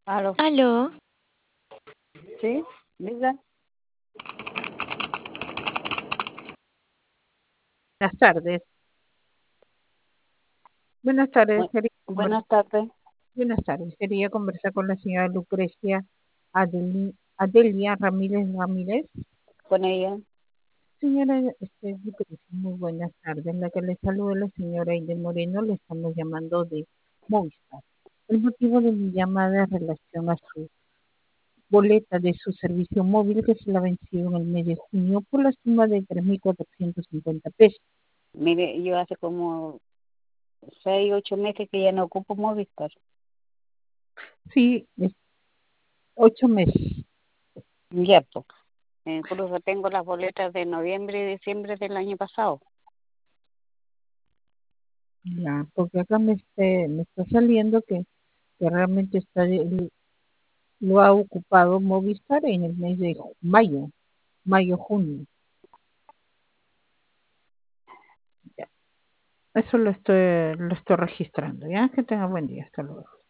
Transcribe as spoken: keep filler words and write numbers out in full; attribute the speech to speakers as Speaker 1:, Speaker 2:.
Speaker 1: Aló,
Speaker 2: Aló,
Speaker 1: ¿sí? Diga.
Speaker 3: Buenas tardes. Buenas tardes.
Speaker 1: Bu-
Speaker 3: Quería conversar,
Speaker 1: buenas tardes.
Speaker 3: buenas tardes. Quería conversar con la señora Lucrecia Adeli- Adelia Ramírez Ramírez.
Speaker 1: Con ella.
Speaker 3: Señora este, Lucrecia, muy buenas tardes. La que le saluda la señora Aide Moreno, le estamos llamando de Movistar. El motivo de mi llamada es relación a su boleta de su servicio móvil que se la venció en el mes de junio por la suma de tres mil cuatrocientos cincuenta pesos.
Speaker 1: Mire, yo hace como seis, ocho meses que ya no ocupo Movistar.
Speaker 3: Sí, es ocho meses.
Speaker 1: Ya, pues. Incluso tengo las boletas de noviembre y diciembre del año pasado.
Speaker 3: Ya, porque acá me, esté- me está saliendo que, que realmente está de- lo ha ocupado Movistar en el mes de ju- mayo, mayo-junio. Ya. Eso lo estoy, lo estoy registrando, ¿ya? Que tenga buen día. Hasta luego.